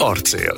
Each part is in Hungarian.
Arcél.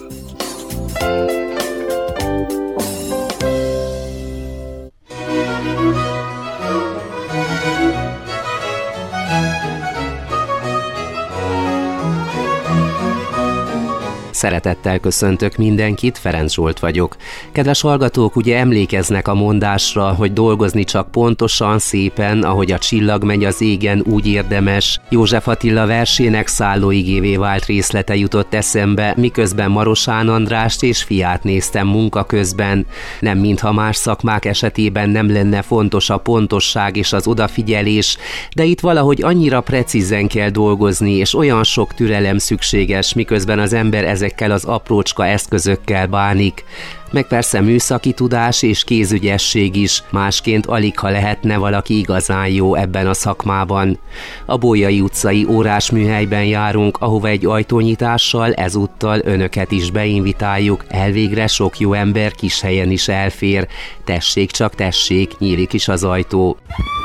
Szeretettel köszöntök mindenkit, Ferenc Zsolt vagyok. Kedves hallgatók, ugye emlékeznek a mondásra, hogy dolgozni csak pontosan, szépen, ahogy a csillag megy az égen, úgy érdemes. József Attila versének szállóigévé vált részlete jutott eszembe, miközben Marosán Andrást és fiát néztem munka közben. Nem mintha más szakmák esetében nem lenne fontos a pontosság és az odafigyelés, de itt valahogy annyira precízen kell dolgozni, és olyan sok türelem szükséges, miközben az ember ezekkel az aprócska eszközökkel bánik. Meg persze műszaki tudás és kézügyesség is, másként alig ha lehetne valaki igazán jó ebben a szakmában. A Bolyai utcai órásműhelyben járunk, ahova egy ajtónyitással ezúttal önöket is beinvitáljuk, elvégre sok jó ember kis helyen is elfér. Tessék csak tessék, nyílik is az ajtó.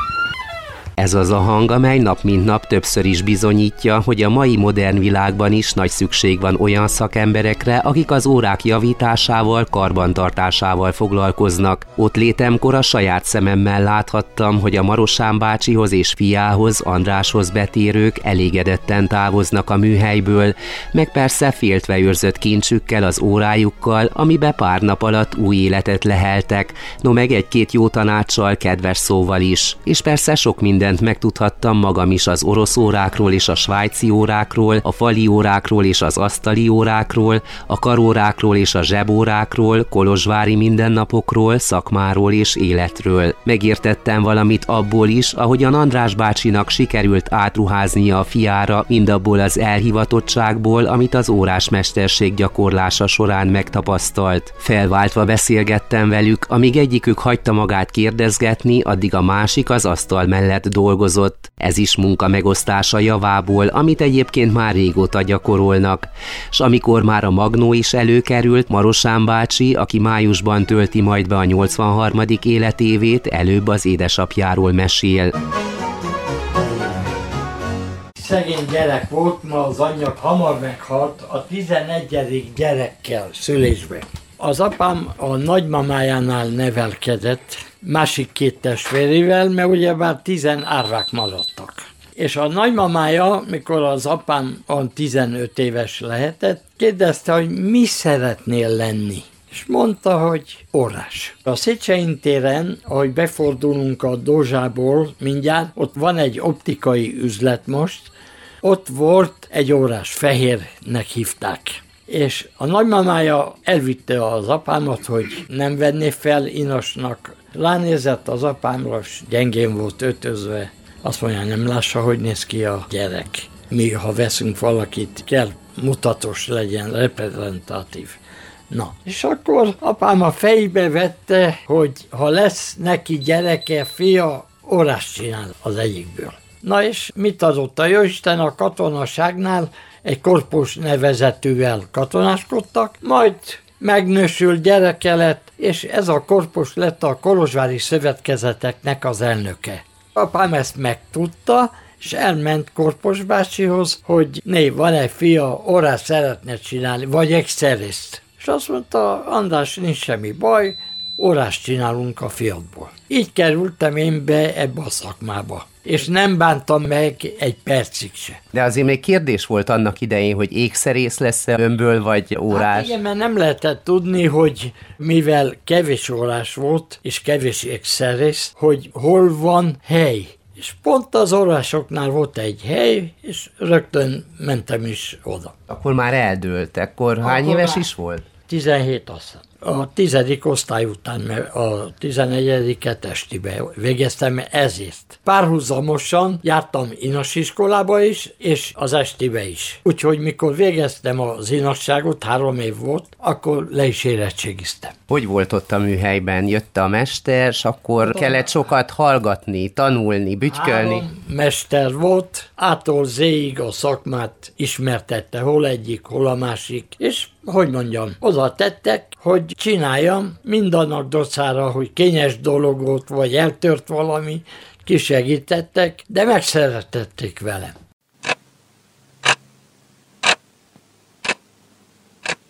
Ez az a hang, amely nap mint nap többször is bizonyítja, hogy a mai modern világban is nagy szükség van olyan szakemberekre, akik az órák javításával, karbantartásával foglalkoznak. Ott létemkor a saját szememmel láthattam, hogy a Marosán bácsihoz és fiához, Andráshoz betérők elégedetten távoznak a műhelyből, meg persze féltve őrzött kincsükkel, az órájukkal, amibe pár nap alatt új életet leheltek, no meg egy-két jó tanácssal, kedves szóval is. És persze sok mindent megtudhattam magam is az orosz órákról és a svájci órákról, a fali órákról és az asztali órákról, a karórákról és a zsebórákról, kolozsvári mindennapokról, szakmáról és életről. Megértettem valamit abból is, ahogyan András bácsinak sikerült átruháznia a fiára, mindabból az elhivatottságból, amit az órásmesterség gyakorlása során megtapasztalt. Felváltva beszélgettem velük, amíg egyikük hagyta magát kérdezgetni, addig a másik az asztal mellett dolgozott. Ez is munka megosztása javából, amit egyébként már régóta gyakorolnak. S amikor már a magnó is előkerült, Marosán bácsi, aki májusban tölti majd be a 83. életévét, előbb az édesapjáról mesél. Szegény gyerek volt, ma az anyja hamar meghalt a 11. gyerekkel szülésbe. Az apám a nagymamájánál nevelkedett, másik két testvérével, mert ugyebár 10 árvák maradtak. És a nagymamája, mikor az apám 15 éves lehetett, kérdezte, hogy mi szeretnél lenni. És mondta, hogy órás. A Széchenyi téren, ahogy befordulunk a Dózsából mindjárt, ott van egy optikai üzlet most, ott volt egy órás, Fehérnek hívták. És a nagymamája elvitte az apámat, hogy nem venné fel inasnak. Ránézett az apámra, és gyengén volt ötözve. Azt mondja, nem lássa, hogy néz ki a gyerek. Mi, ha veszünk valakit, kell mutatos legyen, reprezentatív. Na, és akkor apám a fejbe vette, hogy ha lesz neki gyereke, fia, órást csinál az egyikből. Na és mit adott a Jóisten a katonaságnál? Egy korpus nevezetűvel katonáskodtak, majd megnősült, gyereke lett, és ez a korpus lett a kolozsvári szövetkezeteknek az elnöke. Apám ezt megtudta, és elment Korpos bácsihoz, hogy van egy fia, órást szeretne csinálni, vagy exszerészt. És azt mondta, András, nincs semmi baj, órást csinálunk a fiadból. Így kerültem én be ebbe a szakmába. És nem bántam meg egy percig se. De azért még kérdés volt annak idején, hogy ékszerész lesz-e önből, vagy órás? Hát igen, mert nem lehetett tudni, hogy mivel kevés órás volt, és kevés ékszerész, hogy hol van hely. És pont az órásoknál volt egy hely, és rögtön mentem is oda. Akkor már eldőlt. Akkor hány éves is volt? 17 aztán. A 10. osztály után, mert a 11-et estibe végeztem ezért. Párhuzamosan jártam inasiskolába is, és az estibe is. Úgyhogy mikor végeztem az inasságot, 3 év volt, akkor le is érettségiztem. Hogy volt ott a műhelyben? Jött a mester, és akkor kellett sokat hallgatni, tanulni, bütykölni? 3 mester volt, A-tól Z-ig a szakmát ismertette, hol egyik, hol a másik, és hogy mondjam, oda tettek, hogy csináljam, mindannak dacára, hogy kényes dolog volt, vagy eltört valami, kisegítettek, de megszerettették velem.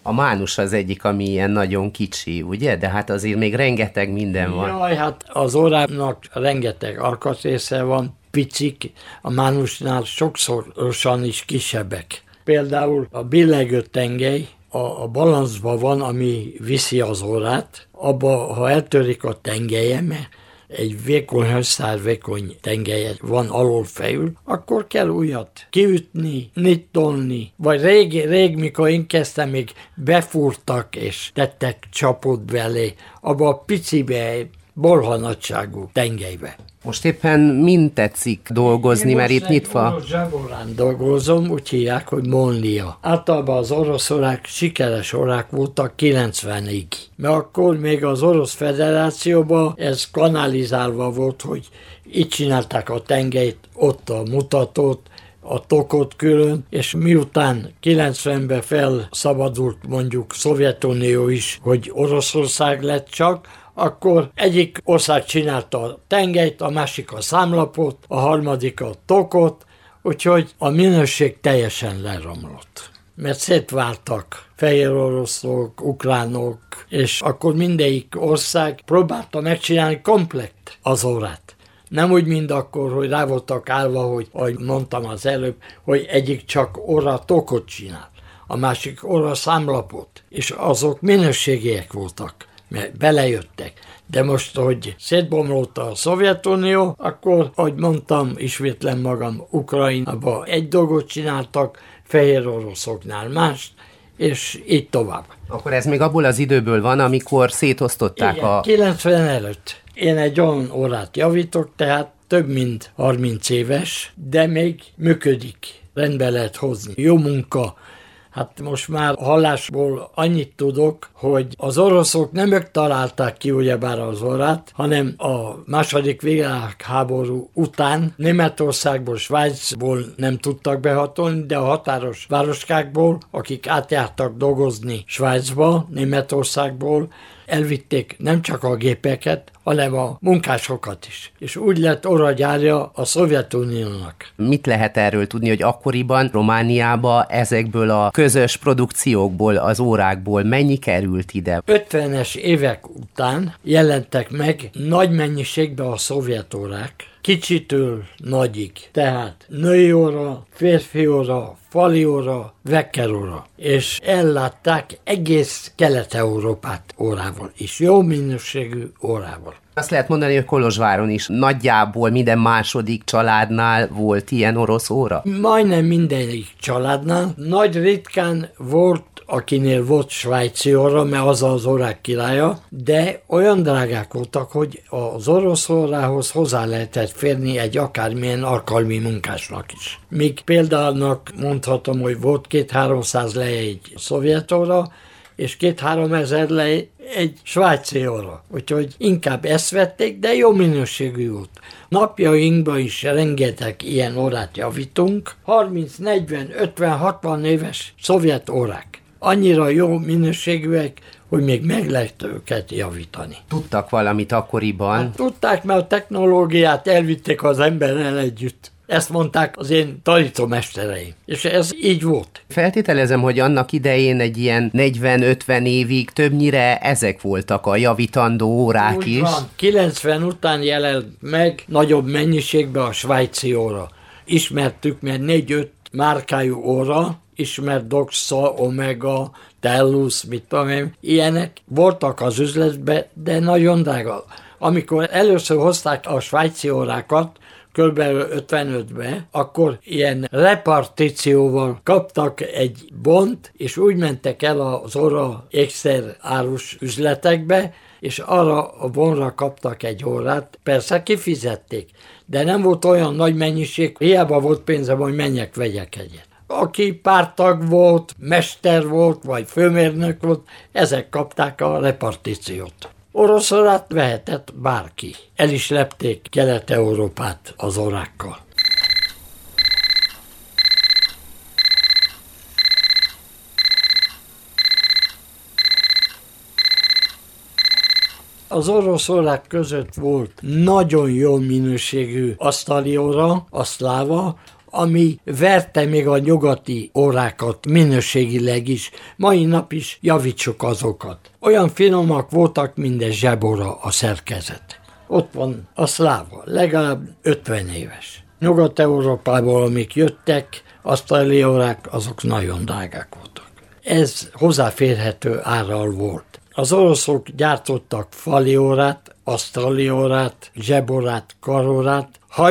A mánus az egyik, ami ilyen nagyon kicsi, ugye? De hát azért még rengeteg minden van. Jaj, hát az órának rengeteg alkatrésze van, picik, a mánusnál sokszorosan is kisebbek. Például a billegő tengely a balanszban van, ami viszi az órát, abba, ha eltörik a tengelye, mert egy vékony hőszár, vékony tengelye van alól fejül, akkor kell újat kiütni, nyitolni. Vagy rég, mikor én kezdtem, még befúrtak és tettek csapot belé, abba a picibe, bolhanatságú tengelybe. Most éppen mind tetszik dolgozni, mert itt nyitva... Orosz zsaborán dolgozom, úgy hívják, hogy Molnia. Általában az orosz órák sikeres órák voltak 90-ig. Mert akkor még az Orosz Federációban ez kanalizálva volt, hogy itt csinálták a tengelyt, ott a mutatót, a tokot külön, és miután 90-ben felszabadult mondjuk Szovjetunió is, hogy Oroszország lett csak, akkor egyik ország csinálta a tengelyt, a másik a számlapot, a harmadik a tokot, úgyhogy a minőség teljesen leromlott. Mert szétváltak fehér oroszok, ukránok, és akkor mindegyik ország próbálta megcsinálni komplett az órát. Nem úgy, mint akkor, hogy rá voltak állva, hogy, ahogy mondtam az előbb, hogy egyik csak óra tokot csinál, a másik óra számlapot, és azok minőségiek voltak, mert belejöttek. De most, hogy szétbomlott a Szovjetunió, akkor, ahogy mondtam, ismétlem magam, Ukrajnában egy dolgot csináltak, fehér oroszoknál mást, és így tovább. Akkor ez még abból az időből van, amikor szétosztották. Igen, 90 előtt. Én egy olyan órát javítok, tehát több mint 30 éves, de még működik. Rendbe lehet hozni. Jó munka. Hát most már hallásból annyit tudok, hogy az oroszok nem ők találták ki ugyebár az órát, hanem a második világháború után Németországból, Svájcból nem tudtak behatolni, de a határos városkákból, akik átjártak dolgozni Svájcba, Németországból, elvitték nem csak a gépeket, hanem a munkásokat is. És úgy lett óragyárja a Szovjetuniónak. Mit lehet erről tudni, hogy akkoriban Romániába ezekből a közös produkciókból, az órákból mennyi került ide? 50-es évek után jelentek meg nagy mennyiségben a szovjet órák, kicsitől nagyig. Tehát női óra, férfi óra, fali óra, vekker óra. És ellátták egész Kelet-Európát órával is. Jó minőségű órával. Azt lehet mondani, hogy Kolozsváron is nagyjából minden második családnál volt ilyen orosz óra? Majdnem mindegyik családnál. Nagy ritkán volt, akinél volt svájci óra, mert az az órák királya, de olyan drágák voltak, hogy az orosz órához hozzá lehetett férni egy akármilyen alkalmi munkásnak is. Míg példának mondhatom, hogy volt 200-300 lej egy szovjet óra, és 2-3 ezer lej egy svájci óra. Úgyhogy inkább ezt vették, de jó minőségű volt. Napjainkban is rengeteg ilyen órát javítunk. 30, 40, 50, 60 éves szovjet órák. Annyira jó minőségűek, hogy még meg lehet őket javítani. Tudtak valamit akkoriban? Hát, tudták, mert a technológiát elvitték az emberrel együtt. Ezt mondták az én tanítómestereim. És ez így volt. Feltételezem, hogy annak idején egy ilyen 40-50 évig többnyire ezek voltak a javítandó órák úgy is. Van. 90 után jelent meg nagyobb mennyiségben a svájci óra. Ismertük, mert 4-5 márkájú óra, ismert Doxa, Omega, Tellus, mit tudom én, ilyenek voltak az üzletben, de nagyon drága. Amikor először hozták a svájci órákat, kb. 55-ben, akkor ilyen repartícióval kaptak egy bont, és úgy mentek el az óra ékszer árus üzletekbe, és arra a bonra kaptak egy órát. Persze kifizették, de nem volt olyan nagy mennyiség, hiába volt pénzem, hogy menjek, vegyek egyet. Aki pártag volt, mester volt, vagy főmérnök volt, ezek kapták a repartíciót. Orosz órát vehetett bárki. El is lepték Kelet-Európát az órákkal. Az orosz órák között volt nagyon jó minőségű asztali óra, a Szláva, ami verte még a nyugati órákat minőségileg is, mai nap is javítsuk azokat. Olyan finomak voltak, mint egy zsebóra a szerkezet. Ott van a szláva, legalább 50 éves. Nyugat-Európából, amik jöttek, asztali órák, azok nagyon drágák voltak. Ez hozzáférhető árral volt. Az oroszok gyártottak fali órát, asztali órát, zsebórát, karórát,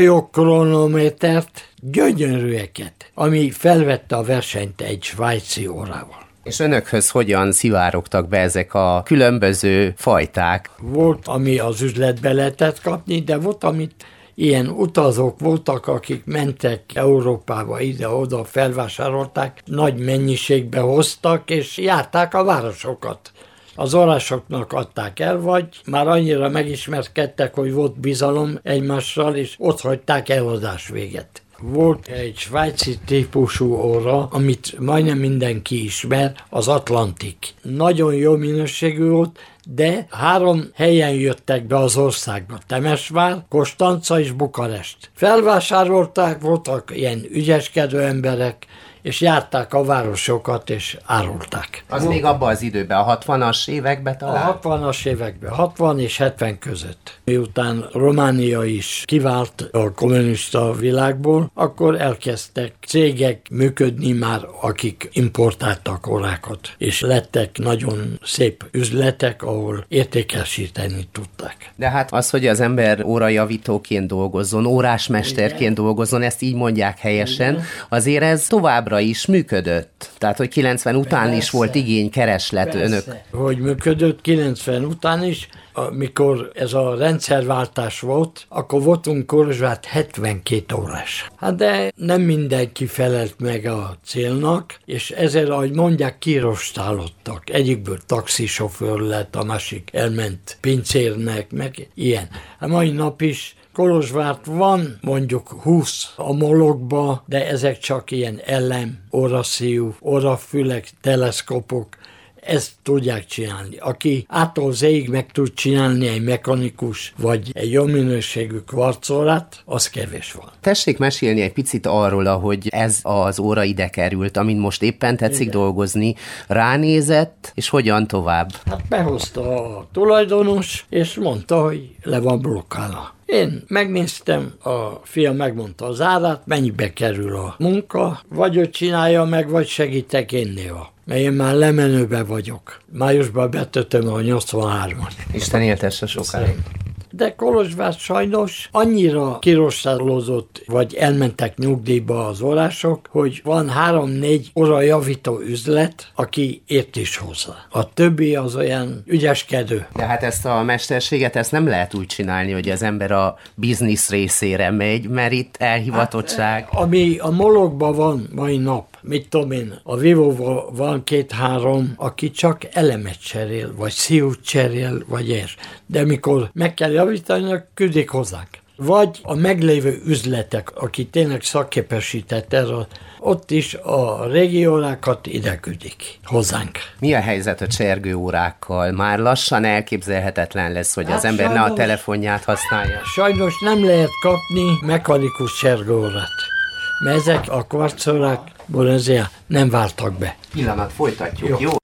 hajókronométert, gyönyörűeket, ami felvette a versenyt egy svájci órával. És önökhöz hogyan szivárogtak be ezek a különböző fajták? Volt, ami az üzletbe lehetett kapni, de volt, amit ilyen utazók voltak, akik mentek Európába, ide-oda, felvásárolták, nagy mennyiségbe hoztak, és járták a városokat. Az orrásoknak adták el, vagy már annyira megismerkedtek, hogy volt bizalom egymással, és ott hagyták eladás véget. Volt egy svájci típusú óra, amit majdnem mindenki ismer, az Atlantik. Nagyon jó minőségű volt, de 3 helyen jöttek be az országba. Temesvár, Konstanca és Bukarest. Felvásárolták, voltak ilyen ügyeskedő emberek, és járták a városokat, és árulták. Az még abban az időben, a 60-as években talán? A 60-as években, 60 és 70 között. Miután Románia is kivált a kommunista világból, akkor elkezdtek cégek működni már, akik importáltak órákat, és lettek nagyon szép üzletek, ahol értékesíteni tudták. De hát az, hogy az ember órajavítóként dolgozzon, órásmesterként dolgozzon, ezt így mondják helyesen, igen. Azért ez továbbra is működött. Tehát, hogy 90 után persze, is volt igény, kereslet önök. Hogy működött 90 után is, amikor ez a rendszerváltás volt, akkor voltunk Kolozsvár 72 órás. Hát de nem mindenki felelt meg a célnak, és ezzel, ahogy mondják, kirostálodtak. Egyikből taxisofőr lett, a másik elment pincérnek, meg ilyen. A mai nap is Kolozsvárt van mondjuk 20 a molokba, de ezek csak ilyen elem, óraszíjú, órafülek, teleszkopok, ezt tudják csinálni. Aki ától zéig meg tud csinálni egy mechanikus, vagy egy jó minőségű kvarcórát, az kevés van. Tessék mesélni egy picit arról, ahogy ez az óra ide került, amin most éppen tetszik dolgozni, ránézett, és hogyan tovább? Hát behozta a tulajdonos, és mondta, hogy le van blokkálva. Én megnéztem, a fiam megmondta az árát, mennyibe kerül a munka, vagy ő csinálja meg, vagy segítek én néha. Mert én már lemenőben vagyok. Májusban betötöm a 83-at. Isten éltesse sokáig. De Kolozsvár sajnos annyira kirostálózott, vagy elmentek nyugdíjba az órások, hogy van 3-4 órajavító üzlet, aki ért is hozzá. A többi az olyan ügyeskedő. De hát ezt a mesterséget, ezt nem lehet úgy csinálni, hogy az ember a biznisz részére megy, mert itt elhivatottság. Hát, ami a molokban van mai nap, mit tudom én, a Vivóban van 2-3, aki csak elemet cserél, vagy szíút cserél, vagy és. De mikor meg kell javítani, küldik hozzánk. Vagy a meglévő üzletek, aki tényleg szakképesített erről, ott is a régi órákat ide küldik hozzánk. Mi a helyzet a csergő órákkal? Már lassan elképzelhetetlen lesz, hogy az ember sajnos, ne a telefonját használja. Sajnos nem lehet kapni mechanikus csergőórát, mert ezek a kvarcórákból ezért nem váltak be. Pillanat, folytatjuk, jó?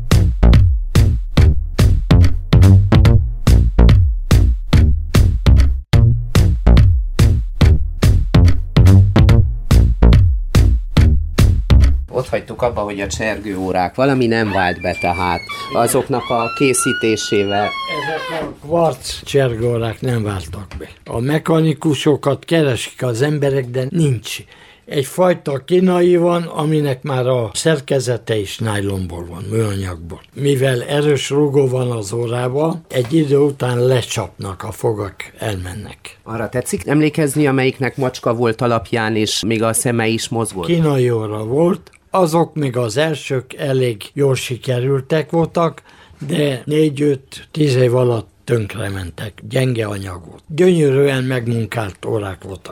Ott hagytuk abba, hogy a csergőórák valami nem vált be, tehát azoknak a készítésével. Ezek a kvarc csergőórák nem váltak be. A mechanikusokat keresik az emberek, de nincs. Egyfajta kínai van, aminek már a szerkezete is nájlonból van, műanyagból. Mivel erős rugó van az órában, egy idő után lecsapnak, a fogak elmennek. Arra tetszik emlékezni, amelyiknek macska volt alapján, és még a szeme is mozgott? Kínai óra volt, azok még az elsők elég jól sikerültek voltak, de 4-5-10 év alatt tönkrementek, gyenge anyag volt. Gyönyörűen megmunkált órák voltak.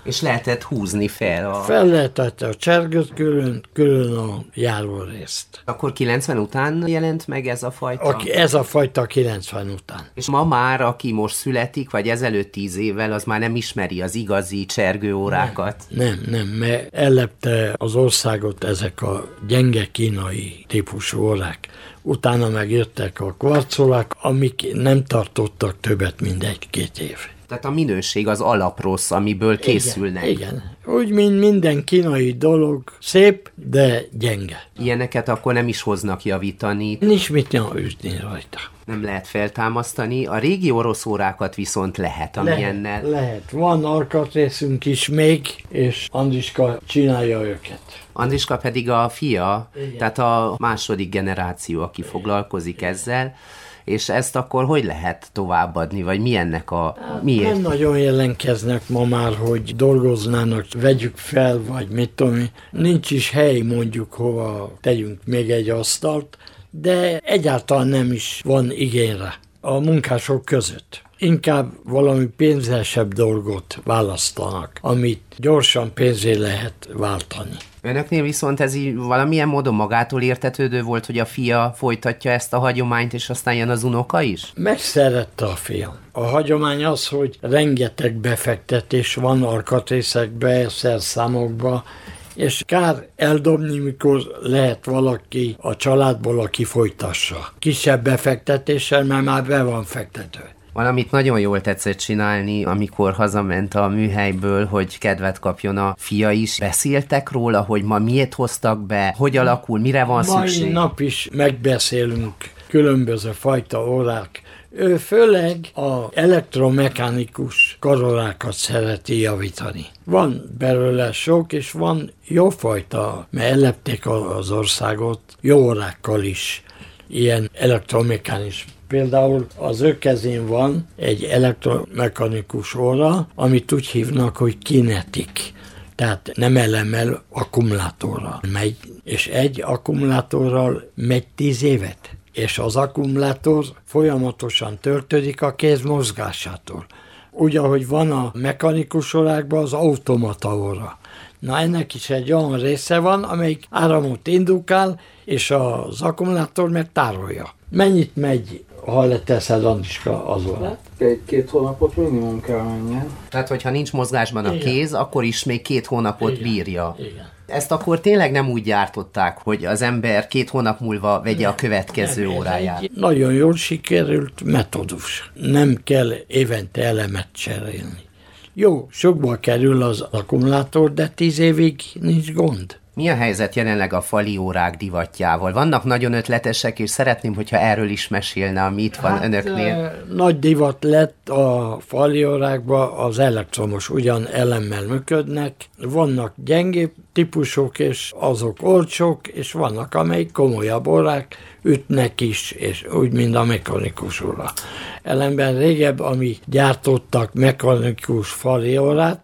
És lehetett húzni fel Fel lehetett a csergőt, külön a járórészt. Akkor 90 után jelent meg ez a fajta? Ez a fajta 90 után. És ma már, aki most születik, vagy ezelőtt 10 évvel, az már nem ismeri az igazi csergőórákat? Nem, mert ellepte az országot ezek a gyenge kínai típusú órák. Utána megjöttek a kvarcolák, amik nem tartottak többet, mint 1-2 év. Tehát a minőség az alaprossz, amiből készülnek. Igen. Úgy, mint minden kínai dolog, szép, de gyenge. Ilyeneket akkor nem is hoznak javítani. Nincs mit ütni rajta. Nem lehet feltámasztani. A régi orosz órákat viszont lehet, amilyennel. Lehet. Van alkatrészünk is még, és Andriska csinálja őket. Andriska pedig a fia, igen. Tehát a második generáció, aki foglalkozik ezzel. És ezt akkor hogy lehet továbbadni, vagy mi ennek a... Miért? Nem nagyon jelentkeznek ma már, hogy dolgoznának, vegyük fel, vagy mit tudom én. Nincs is hely, mondjuk, hova tegyünk még egy asztalt, de egyáltalán nem is van igényre a munkások között. Inkább valami pénzesebb dolgot választanak, amit gyorsan pénzé lehet váltani. Önöknél viszont ez így valamilyen módon magától értetődő volt, hogy a fia folytatja ezt a hagyományt, és aztán jön az unoka is? Megszerette a fiam. A hagyomány az, hogy rengeteg befektetés van alkatrészekbe, szerszámokba, és kár eldobni, mikor lehet valaki a családból, aki folytassa. Kisebb befektetéssel, mert már be van fektetve. Valamit nagyon jól tetszett csinálni, amikor hazament a műhelyből, hogy kedvet kapjon a fia is. Beszéltek róla, hogy ma miért hoztak be, hogy alakul, mire van szükség? Mai nap is megbeszélünk különböző fajta órák. Ő főleg az elektromechanikus karolákat szereti javítani. Van belőle sok, és van jófajta, mert ellepték az országot jó órákkal is, ilyen elektromechanikus. Például az ő kezén van egy elektromechanikus óra, amit úgy hívnak, hogy kinetik. Tehát nem elemmel, akkumulátorral megy, és egy akkumulátorral megy 10 évet. És az akkumulátor folyamatosan töltődik a kéz mozgásától. Úgy, ahogy van a mechanikus órákban az automata óra. Na ennek is egy olyan része van, amelyik áramot indukál, és az akkumulátor meg tárolja. Mennyit megy, ha leteszed, Andriska, az órát? 1-2 hónapot minimum kell menjen. Tehát, hogyha nincs mozgásban a kéz, akkor is még 2 hónapot bírja. Igen. Ezt akkor tényleg nem úgy gyártották, hogy az ember 2 hónap múlva vegye a következő óráját. Nagyon jól sikerült metódus. Nem kell évente elemet cserélni. Jó, sokba kerül az akkumulátor, de 10 évig nincs gond. Mi a helyzet jelenleg a fali órák divatjával? Vannak nagyon ötletesek, és szeretném, hogyha erről is mesélne, ami itt van önöknél. Nagy divat lett a fali órákban az elektromos, ugyan elemmel működnek. Vannak gyengébb típusok, és azok olcsók, és vannak, amelyik komolyabb órák, ütnek is, és úgy, mint a mechanikus óra. Ellenben régebb, ami gyártottak mechanikus fali órát,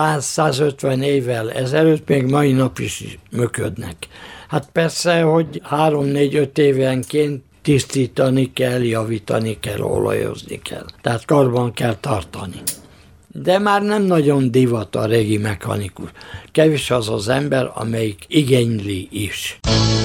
100-150 évvel ezelőtt még mai nap is működnek. Hát persze, hogy 3-4-5 évenként tisztítani kell, javítani kell, olajozni kell. Tehát karban kell tartani. De már nem nagyon divat a régi mechanikus. Kevés az az ember, amelyik igényli is.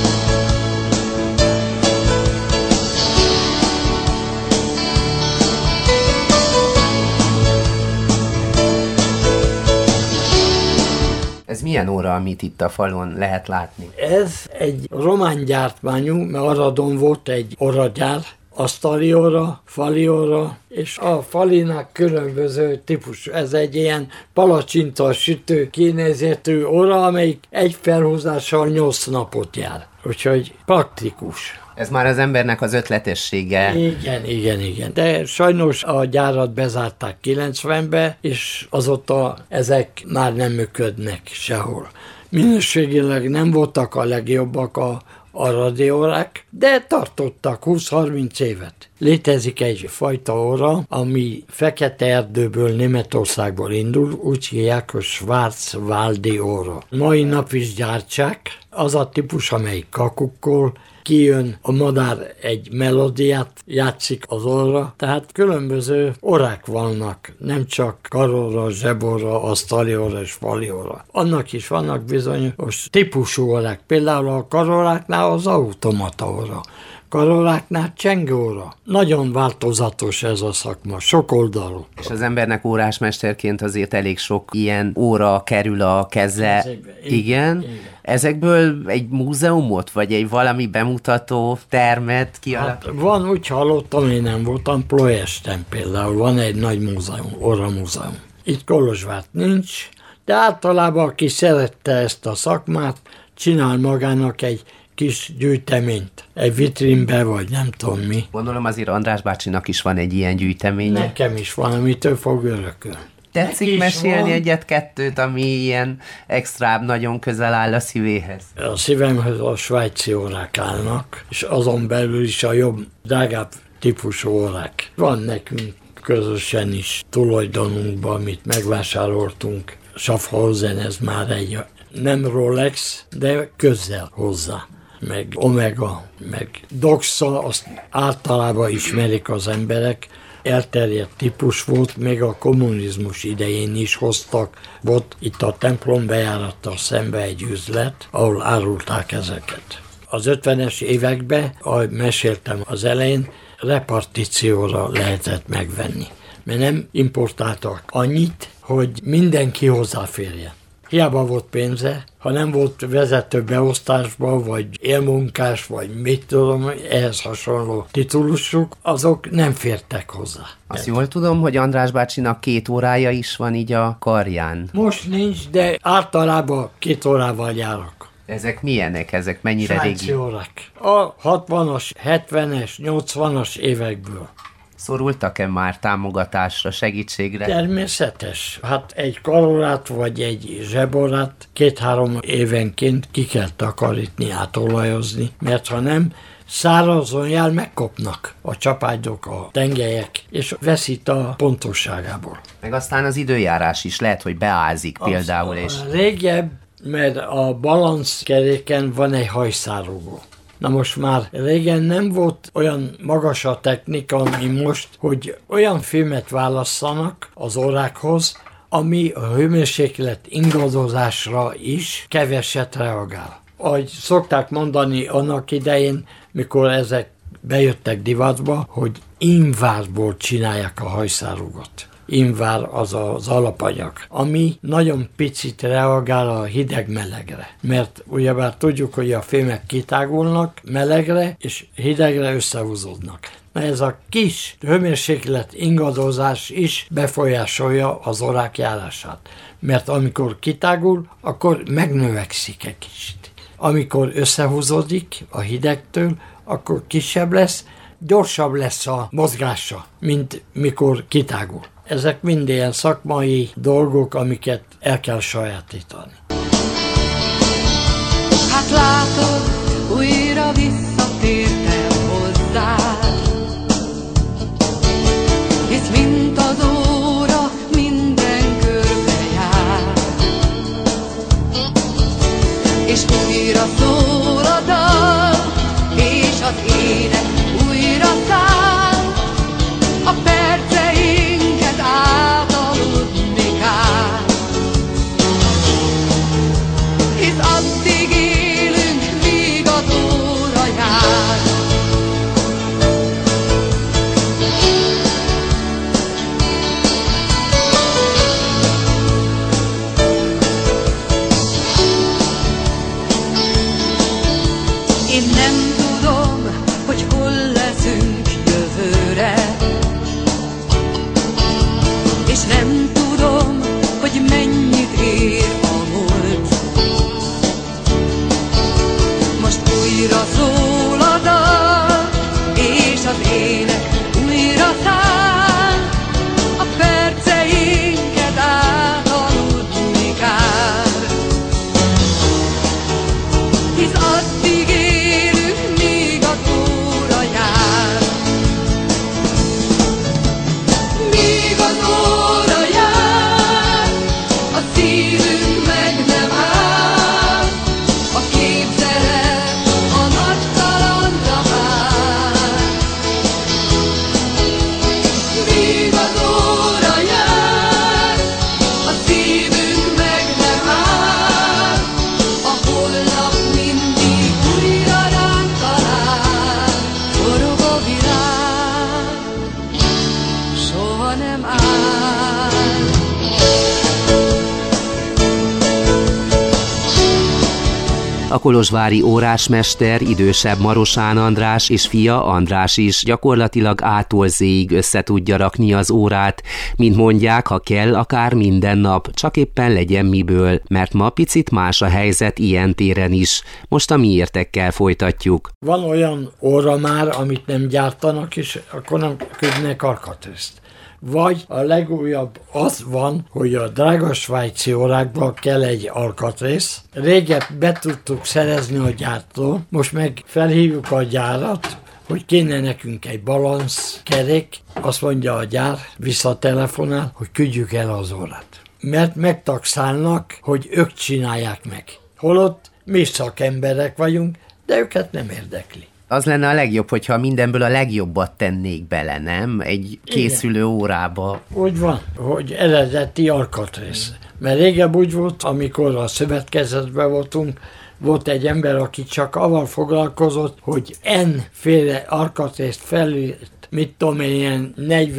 Ez milyen óra, amit itt a falon lehet látni? Ez egy román gyártmányú, mert Aradon volt egy óragyár, asztali óra, fali óra, és a falinak különböző típus. Ez egy ilyen palacsinta sütő kinézetű óra, amelyik egy felhúzással 8 napot jár. Úgyhogy praktikus. Ez már az embernek az ötletessége. Igen. De sajnos a gyárat bezárták 90-be, és azóta ezek már nem működnek sehol. Minőségileg nem voltak a legjobbak a aradi órák, de tartottak 20-30 évet. Létezik egy fajta óra, ami Fekete Erdőből, Németországból indul, úgy hívják, hogy Schwarzwaldi óra. Mai nap is gyártják, Az a típus, amelyik kakukkol, kijön, a madár egy melódiát játszik az orra, tehát különböző orrák vannak, nem csak karorra, zseborra, asztalióra és falióra. Annak is vannak bizonyos típusú orrák, például a karoráknál az automata orra, karoláknál csengőóra. Nagyon változatos ez a szakma, sokoldalú. És az embernek órásmesterként azért elég sok ilyen óra kerül a keze. Igen? Ezekből egy múzeumot, vagy egy valami bemutató termet kialakít? Hát van, úgy hallottam, én nem voltam, Ploiesten például, van egy nagy múzeum, óramúzeum. Itt Kolozsvárt nincs, de általában aki szerette ezt a szakmát, csinál magának egy kis gyűjteményt, egy vitrínbe, vagy nem tudom mi. Gondolom azért András bácsinak is van egy ilyen gyűjteménye. Nekem is van, amitől fog örökölni. Tetszik mesélni egyet-kettőt, ami ilyen extrább, nagyon közel áll a szívéhez? A szívemhez a svájci órák állnak, és azon belül is a jobb, drágább típusú órák. Van nekünk közösen is tulajdonunkban, amit megvásároltunk. Schaffhausen, ez már egy nem Rolex, de közel hozzá. Meg Omega, meg Doxa, azt általában ismerik az emberek. Elterjedt típus volt, még a kommunizmus idején is hoztak. Volt itt a templom bejárattal szembe egy üzlet, ahol árulták ezeket. Az 50-es években, ahogy meséltem az elején, repartícióra lehetett megvenni. Mert nem importáltak annyit, hogy mindenki hozzáférjen. Hiába volt pénze, ha nem volt vezető beosztásban, vagy élmunkás, vagy mit tudom, ehhez hasonló titulusuk, azok nem fértek hozzá. Azt jól tudom, hogy András bácsinak 2 órája is van így a karján. Most nincs, de általában 2 órával járok. Ezek milyenek? Ezek mennyire svájci régi? órák. A 60-as, 70-es, 80-as évekből. Szorultak-e már támogatásra, segítségre? Természetes. Hát egy karorát vagy egy zseborát 2-3 évenként ki kell takarítni, átolajozni, mert ha nem, szárazon jel megkopnak a csapágyok, a tengelyek, és veszít a pontosságából. Meg aztán az időjárás is lehet, hogy beázik például. És... Régebb, mert a balanszkeréken van egy hajszárogó. Na most már régen nem volt olyan magas a technika, ami most, hogy olyan filmet válasszanak az órákhoz, ami a hőmérséklet ingadozásra is keveset reagál. Ahogy szokták mondani annak idején, mikor ezek bejöttek divatba, hogy invárból csinálják a hajszárugot. Invár az az alapanyag, ami nagyon picit reagál a hideg-melegre. Mert ugyebár tudjuk, hogy a fémek kitágulnak melegre és hidegre összehúzódnak. Na ez a kis hőmérséklet ingadozás is befolyásolja az órák járását. Mert amikor kitágul, akkor megnövekszik egy kicsit. Amikor összehúzódik a hidegtől, akkor kisebb lesz, gyorsabb lesz a mozgása, mint mikor kitágul. Ezek mind ilyen szakmai dolgok, amiket el kell sajátítani. Hát látod, újra visszatértem hozzád, hisz mint az óra minden körbe jár, és újra szól a dal, és az ének újra száll, a perceinket átaludni kár, hisz addig élünk, míg az óra jár. Én nem tudom, hogy hol leszünk jövőre, és nem tudom, hogy mennyit ér a múlt. Most újra szól a dal, és az ének újra száll, a perceinket átaludni kár, hisz addig élünk, míg az óra jár. Míg az óra jár, a szívünk meg nem áll, a kép A kolozsvári órásmester, idősebb Marosán András és fia András is gyakorlatilag A-tól Z-ig össze tudja rakni az órát, mint mondják, ha kell, akár minden nap, csak éppen legyen miből, mert ma picit más a helyzet ilyen téren is. Most a miértekkel folytatjuk. Van olyan óra már, amit nem gyártanak, és akkor nem küldnek alkatrészt. Vagy a legújabb az van, hogy a drága svájci órákban kell egy alkatrész. Régen be tudtuk szerezni a gyártól, most meg felhívjuk a gyárat, hogy kéne nekünk egy balanszkerék, azt mondja a gyár, visszatelefonál, hogy küldjük el az órát. Mert megtaxálnak, hogy ők csinálják meg. Holott mi szakemberek vagyunk, de őket nem érdekli. Az lenne a legjobb, hogyha mindenből a legjobbat tennék bele, nem? Egy készülő órába. Úgy van, hogy eredeti alkatrész. Mert régebb úgy volt, amikor a szövetkezetben voltunk, volt egy ember, aki csak avval foglalkozott, hogy N-féle alkatrészt felírt, mit tudom én, ilyen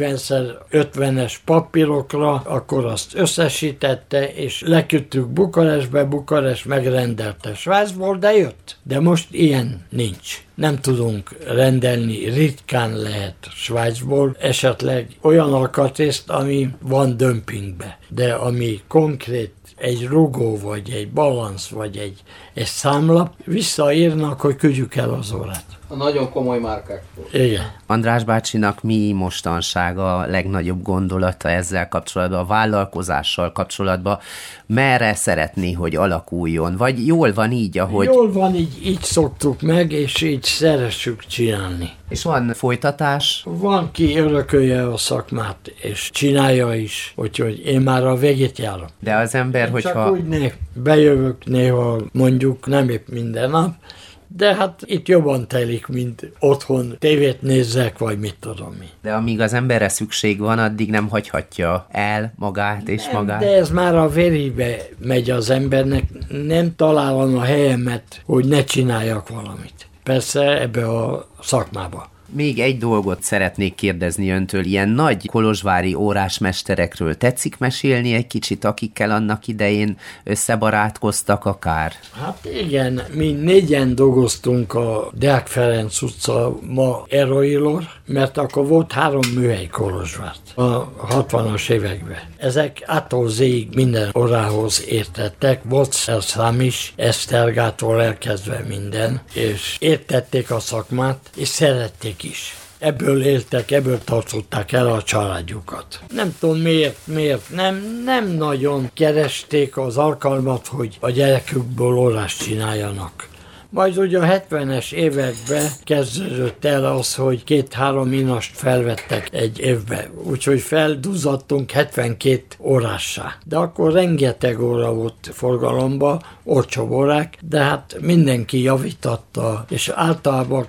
40x50-es papírokra, akkor azt összesítette, és leküldtük Bukarestbe, Bukarest megrendelte Svájcból, de jött. De most ilyen nincs. Nem tudunk rendelni, ritkán lehet Svájcból, esetleg olyan alkatrészt, ami van dömpingbe, de ami konkrét, egy rugó, vagy egy balansz, vagy egy számlap, visszaírnak, hogy küldjük el az órát. A nagyon komoly márkáktól. Igen. András bácsinak mi mostanság a legnagyobb gondolata ezzel kapcsolatban, a vállalkozással kapcsolatban? Merre szeretné, hogy alakuljon? Vagy jól van így, ahogy... Jól van, így szoktuk meg, és így szeressük csinálni. És van folytatás? Van, ki örökölje a szakmát, és csinálja is, úgyhogy én már a végét járom. De az ember, hogyha... Csak úgy bejövök néha, mondjuk nem épp minden nap, de hát itt jobban telik, mint otthon tévét nézzek, vagy mit tudom mi. De amíg az emberre szükség van, addig nem hagyhatja el magát és magát. De ez már a vérébe megy az embernek, nem találom a helyemet, hogy ne csináljak valamit. Persze ebbe a szakmába. Még egy dolgot szeretnék kérdezni öntől, ilyen nagy kolozsvári órásmesterekről tetszik mesélni egy kicsit, akikkel annak idején összebarátkoztak akár? Hát igen, mi 4-en dolgoztunk a Deák Ferenc utca, ma Eroilor, mert akkor volt 3 műhely Kolozsvárt a 60-as években. Ezek A-tól Z-ig minden órához értettek, volt szerszám is, Esztergától elkezdve minden, és értették a szakmát, és szerették is. Ebből éltek, ebből tartották el a családjukat. Nem tudom miért nem nagyon keresték az alkalmat, hogy a gyerekükből órást csináljanak. Majd ugye a 70-es években kezdődött el az, hogy 2-3 inast felvettek egy évbe. Úgyhogy felduzzadtunk 72 órássá. De akkor rengeteg óra volt forgalomba, olcsóbb órák, de hát mindenki javítatta, és általában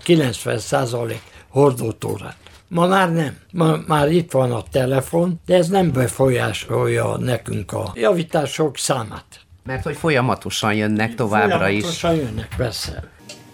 90% hordott órát. Ma már nem. Ma már itt van a telefon, de ez nem befolyásolja nekünk a javítások számát. Mert hogy folyamatosan jönnek továbbra is. Folyamatosan jönnek, persze.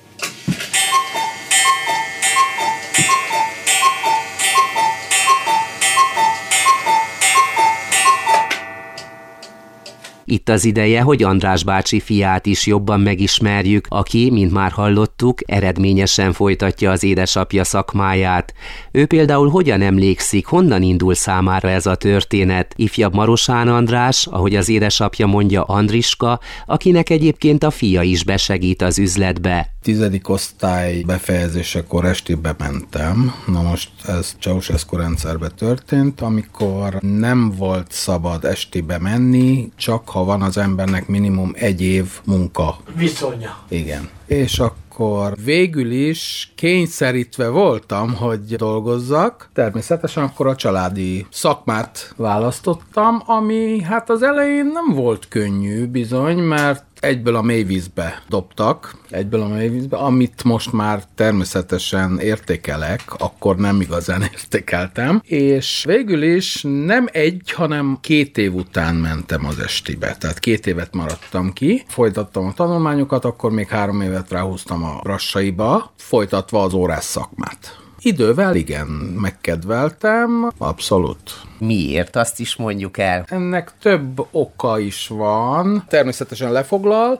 Itt az ideje, hogy András bácsi fiát is jobban megismerjük, aki, mint már hallottuk, eredményesen folytatja az édesapja szakmáját. Ő például hogyan emlékszik, honnan indul számára ez a történet? Ifjabb Marosán András, ahogy az édesapja mondja, Andriska, akinek egyébként a fia is besegít az üzletbe. 10. osztály befejezésekor estibe mentem. Na most ez Ceausescu rendszerben történt, amikor nem volt szabad estibe menni, csak ha van az embernek minimum 1 év munka. Viszonya. Igen. És akkor végül is kényszerítve voltam, hogy dolgozzak. Természetesen akkor a családi szakmát választottam, ami hát az elején nem volt könnyű bizony, mert egyből a mélyvízbe dobtak, amit most már természetesen értékelek, akkor nem igazán értékeltem, és végül is nem 1, hanem 2 év után mentem az estibe, tehát 2 évet maradtam ki, folytattam a tanulmányokat, akkor még 3 évet ráhúztam a Brassaiba, folytatva az órás szakmát. Idővel igen, megkedveltem, abszolút. Miért? Azt is mondjuk el. Ennek több oka is van. Természetesen lefoglal.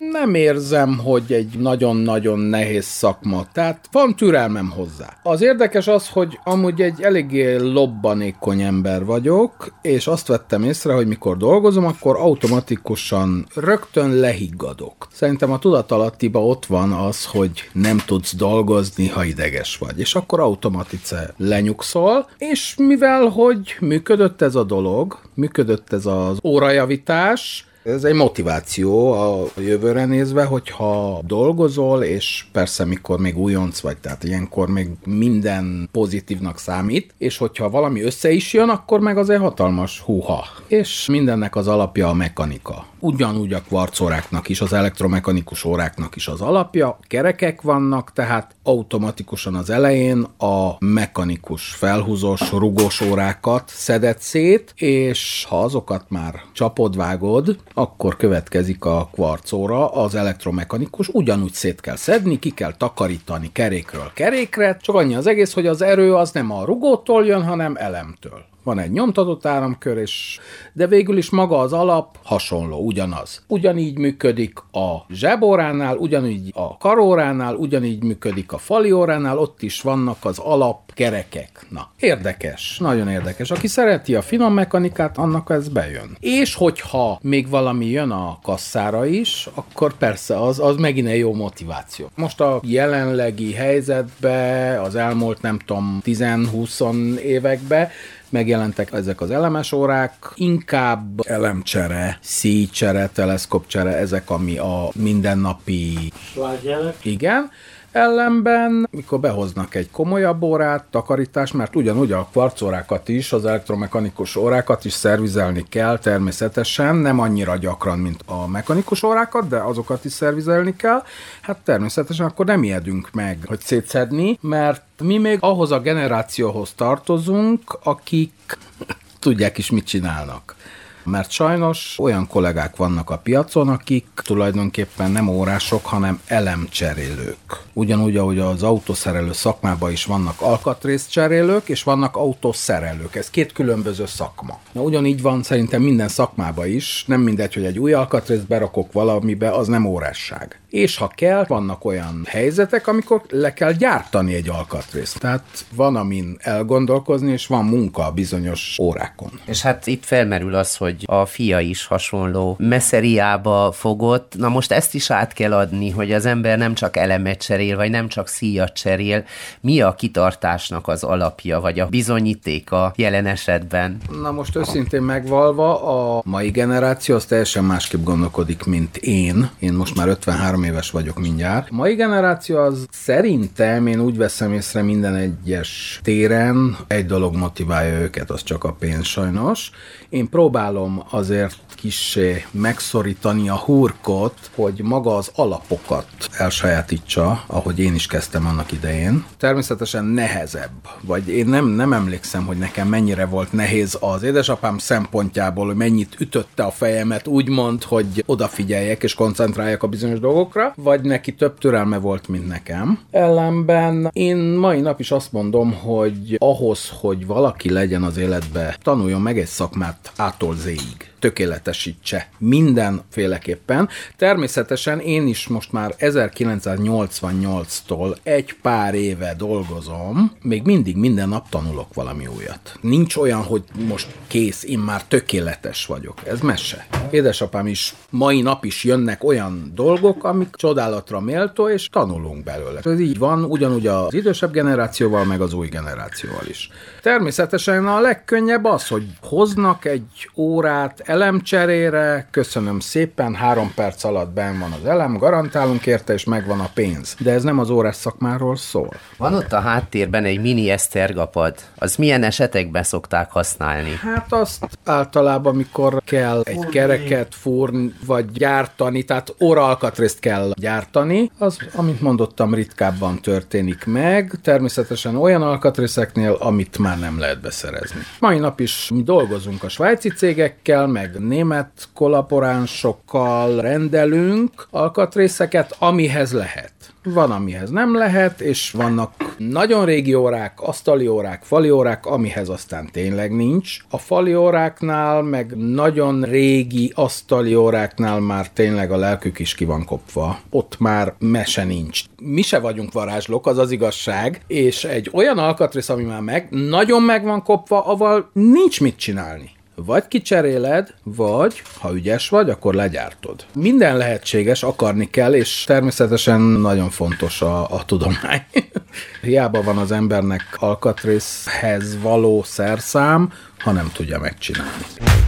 nem érzem, hogy egy nagyon-nagyon nehéz szakma, tehát van türelmem hozzá. Az érdekes az, hogy amúgy egy eléggé lobbanékony ember vagyok, és azt vettem észre, hogy mikor dolgozom, akkor automatikusan rögtön lehiggadok. Szerintem a tudatalattiba ott van az, hogy nem tudsz dolgozni, ha ideges vagy, és akkor automatice lenyugszol, és mivel, hogy működött ez a dolog, működött ez az órajavítás, ez egy motiváció a jövőre nézve, hogyha dolgozol, és persze mikor még újonc vagy, tehát ilyenkor még minden pozitívnak számít, és hogyha valami össze is jön, akkor meg az egy hatalmas húha. És mindennek az alapja a mechanika. Ugyanúgy a kvarcóráknak is, az elektromechanikus óráknak is az alapja, kerekek vannak, tehát automatikusan az elején a mechanikus felhúzós, rugós órákat szeded szét, és ha azokat már csapod, vágod, akkor következik a kvarcóra, az elektromechanikus, ugyanúgy szét kell szedni, ki kell takarítani kerékről kerékre, csak annyi az egész, hogy az erő az nem a rugótól jön, hanem elemtől. Van egy nyomtatott áramkör, de végül is maga az alap hasonló, ugyanaz. Ugyanígy működik a zsebóránál, ugyanígy a karóránál, ugyanígy működik a falióránál, ott is vannak az alapkerekek. Na, érdekes, nagyon érdekes. Aki szereti a finom mechanikát, annak ez bejön. És hogyha még valami jön a kasszára is, akkor persze az megint egy jó motiváció. Most a jelenlegi helyzetben, az elmúlt nem tudom 10-20 években megjelentek ezek az elemes órák, inkább elemcsere, szíjcsere, teleszkopcsere, ezek ami a mindennapi... Slágerek. Igen. Ellenben, mikor behoznak egy komolyabb órát, takarítás, mert ugyanúgy a kvarcórákat is, az elektromechanikus órákat is szervizelni kell természetesen, nem annyira gyakran, mint a mechanikus órákat, de azokat is szervizelni kell. Hát természetesen akkor nem ijedünk meg, hogy szétszedni, mert mi még ahhoz a generációhoz tartozunk, akik tudják is, mit csinálnak. Mert sajnos olyan kollégák vannak a piacon, akik tulajdonképpen nem órások, hanem elemcserélők. Ugyanúgy, ahogy az autószerelő szakmában is vannak alkatrészcserélők, és vannak autószerelők. Ez két különböző szakma. Na, ugyanígy van szerintem minden szakmában is. Nem mindegy, hogy egy új alkatrészt berakok valamibe, az nem órásság. És ha kell, vannak olyan helyzetek, amikor le kell gyártani egy alkatrészt. Tehát van, amin elgondolkozni, és van munka a bizonyos órákon. És hát itt felmerül az, hogy a fia is hasonló messzeriába fogott. Na most ezt is át kell adni, hogy az ember nem csak elemet cserél, vagy nem csak szíjat cserél. Mi a kitartásnak az alapja, vagy a bizonyítéka jelen esetben? Na most őszintén megvalva, a mai generáció az teljesen másképp gondolkodik, mint én. Én most már 53 éves vagyok mindjárt. A mai generáció az szerintem, én úgy veszem észre minden egyes téren, egy dolog motiválja őket, az csak a pénz sajnos. Én próbálom azért kissé megszorítani a hurkot, hogy maga az alapokat elsajátítsa, ahogy én is kezdtem annak idején. Természetesen nehezebb, vagy én nem emlékszem, hogy nekem mennyire volt nehéz az édesapám szempontjából, hogy mennyit ütötte a fejemet, úgymond, hogy odafigyeljek és koncentráljak a bizonyos dolgokra, vagy neki több türelme volt, mint nekem. Ellenben én mai nap is azt mondom, hogy ahhoz, hogy valaki legyen az életbe, tanuljon meg egy szakmát A-tól Z-ig. Tökéletesítse mindenféleképpen. Természetesen én is most már 1988-tól egy pár éve dolgozom, még mindig minden nap tanulok valami újat. Nincs olyan, hogy most kész, én már tökéletes vagyok. Ez mese. Édesapám is mai nap is jönnek olyan dolgok, amik csodálatra méltó, és tanulunk belőle. Ez így van, ugyanúgy az idősebb generációval, meg az új generációval is. Természetesen a legkönnyebb az, hogy hoznak egy órát elemcserére, köszönöm szépen, 3 perc alatt benn van az elem, garantálunk érte, és megvan a pénz. De ez nem az órás szakmáról szól. Van ott a háttérben egy mini esztergapad. Az milyen esetekben szokták használni? Hát azt általában, amikor kell egy kereket fúrni, vagy gyártani, tehát óraalkatrészt kell gyártani, az, amint mondottam, ritkábban történik meg, természetesen olyan alkatrészeknél, amit már nem lehet beszerezni. Mai nap is mi dolgozunk a svájci cégekkel, németekkel, meg német kollaboránsokkal rendelünk alkatrészeket, amihez lehet. Van, amihez nem lehet, és vannak nagyon régi órák, asztali órák, fali órák, amihez aztán tényleg nincs. A fali óráknál, meg nagyon régi asztali óráknál már tényleg a lelkük is ki van kopva. Ott már mese nincs. Mi se vagyunk varázslók, az az igazság, és egy olyan alkatrész, ami már nagyon meg van kopva, avval nincs mit csinálni. Vagy kicseréled, vagy, ha ügyes vagy, akkor legyártod. Minden lehetséges, akarni kell, és természetesen nagyon fontos a tudomány. Hiába van az embernek alkatrészhez való szerszám, ha nem tudja megcsinálni.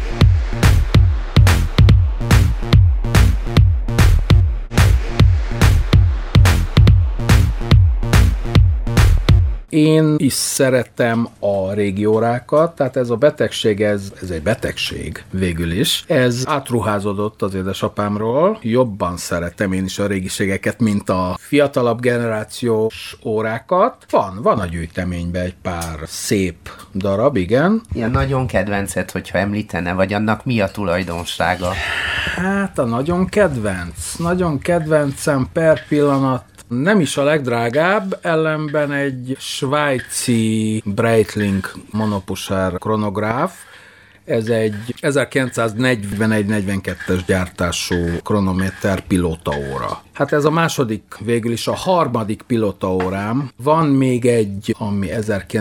Én is szeretem a régi órákat, tehát ez a betegség, ez egy betegség végül is. Ez átruházódott az édesapámról. Jobban szeretem én is a régiségeket, mint a fiatalabb generációs órákat. Van a gyűjteményben egy pár szép darab, igen. Ilyen nagyon kedvencet, hogyha említene, vagy annak mi a tulajdonsága? Hát a nagyon kedvencem per pillanat nem is a legdrágább, ellenben egy svájci Breitling monopusár kronográf. Ez egy 1941-42-es gyártású kronométer pilótaóra. Hát ez a második, végül is a harmadik pilótaórám. Van még egy, ami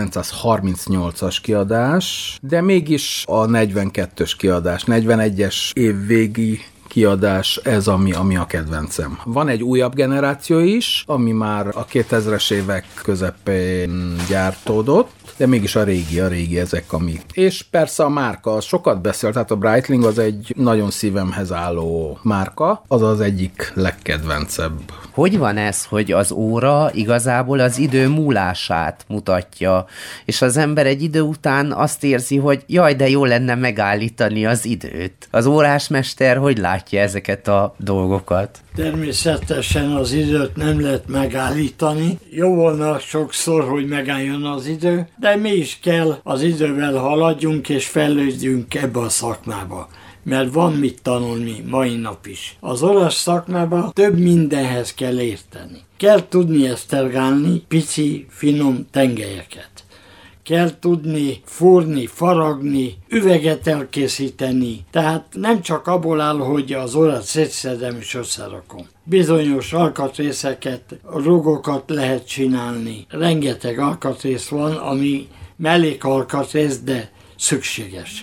1938-as kiadás, de mégis a 42-ös kiadás, 41-es évvégi kiadás, ez ami a kedvencem. Van egy újabb generáció is, ami már a 2000-es évek közepén gyártódott, de mégis a régi ezek, ami. És persze a márka, sokat beszélt, tehát a Breitling az egy nagyon szívemhez álló márka, az az egyik legkedvencebb. Hogy van ez, hogy az óra igazából az idő múlását mutatja, és az ember egy idő után azt érzi, hogy jaj, de jó lenne megállítani az időt. Az órásmester hogy látja ezeket a dolgokat? Természetesen az időt nem lehet megállítani. Jó volna sokszor, hogy megálljon az idő, de mi is kell az idővel haladjunk és fejlődjünk ebbe a szakmába. Mert van mit tanulni mai nap is. Az órás szakmában több mindenhez kell érteni. Kell tudni esztergálni pici, finom tengelyeket. Kell tudni fúrni, faragni, üveget elkészíteni. Tehát nem csak abból áll, hogy az órát szétszedem és összerakom. Bizonyos alkatrészeket, rugokat lehet csinálni. Rengeteg alkatrész van, ami mellékalkatrész, de szükséges.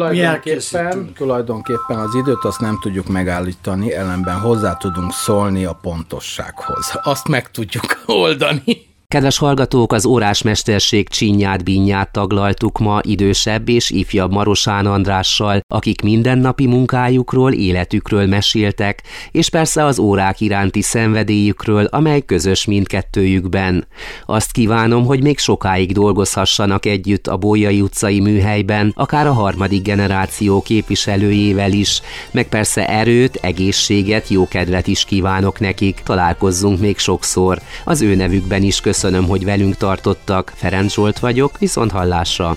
Tulajdonképpen az időt azt nem tudjuk megállítani, ellenben hozzá tudunk szólni a pontossághoz. Azt meg tudjuk oldani. Kedves hallgatók, az órásmesterség csínyát-bínyát taglaltuk ma idősebb és ifjabb Marosán Andrással, akik mindennapi munkájukról, életükről meséltek, és persze az órák iránti szenvedélyükről, amely közös mindkettőjükben. Azt kívánom, hogy még sokáig dolgozhassanak együtt a Bolyai utcai műhelyben, akár a harmadik generáció képviselőjével is, meg persze erőt, egészséget, jókedvet is kívánok nekik. Találkozzunk még sokszor. Az ő nevükben is köszönöm, hogy velünk tartottak. Ferenc Zsolt vagyok, viszont hallásra.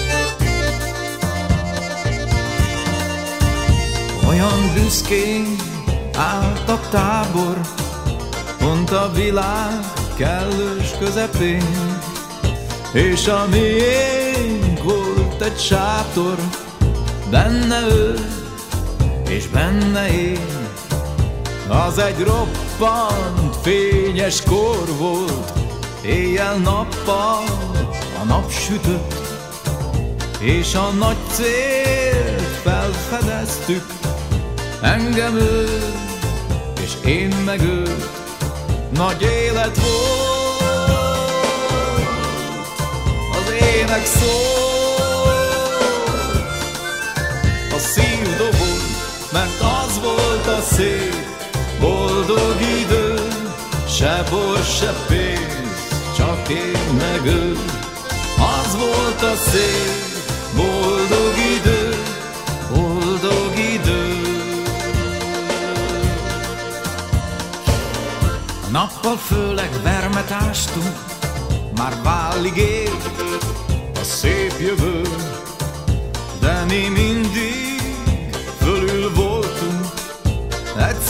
Olyan büszkén álltak tábor, pont a világ kellős közepén, és a miénk volt egy sátor, benne ő és benne én. Az egy roppant fényes kor volt, éjjel-nappal a nap sütött, és a nagy célt felfedeztük, engem ő, és én meg ő. Nagy élet volt, az ének szólt, a szív dobolt, mert az volt a szép, boldog idő, se bor, se pénz, csak én meg ő. Az volt a szép, boldog idő, boldog idő. A nappal főleg vermet ástunk, már válig él a szép jövő, de mi mindig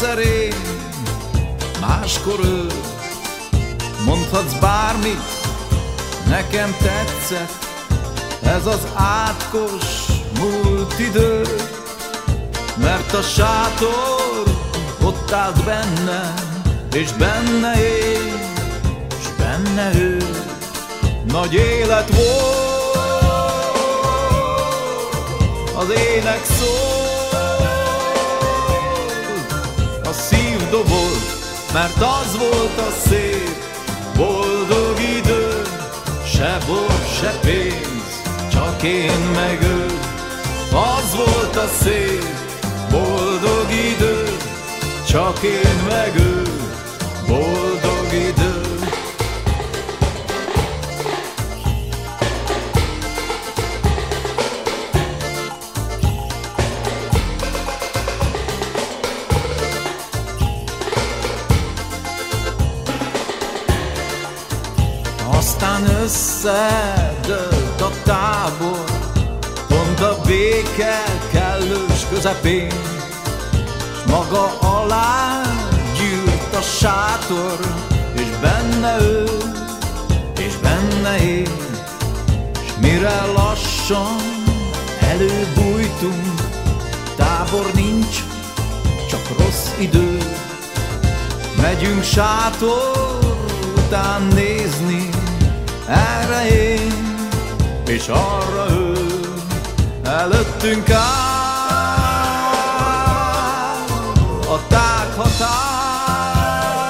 szerény, máskor ő. Mondhatsz bármit, nekem tetszett ez az átkos múlt idő, mert a sátor ott állt bennem, és benne én, és benne ő. Nagy élet volt, az ének szól, a szív dobolt, mert az volt a szép, boldog idő. Se bor, se pénz, csak én meg ő. Az volt a szép, boldog idő, csak én meg ő, boldog idő. Aztán összedőlt a tábor, pont a béke kellős közepén, s maga alá gyűrt a sátor, és benne ő, és benne én. S mire lassan előbújtunk, tábor nincs, csak rossz idő. Megyünk sátor után nézni, erre én, és arra ő. Előttünk áll a tág határ,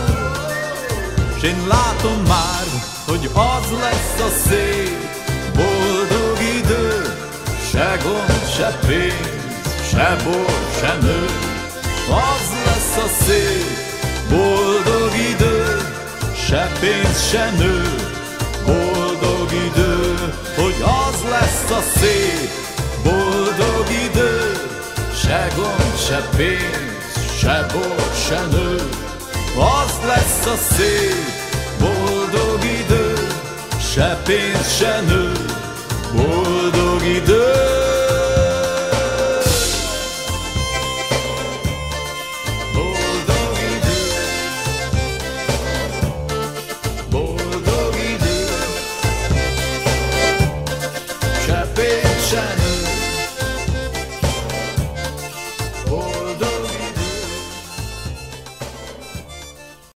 s én látom már, hogy az lesz a szép, boldog idő. Se gond, se pénz, se bor, se nő. Az lesz a szép, boldog idő. Se pénz, se nő, boldog idő. Hogy az lesz a szép, boldog idő. Se gond, se pénz, se bor, se nő. Az lesz a szép, boldog idő. Se pénz, se nő, boldog idő.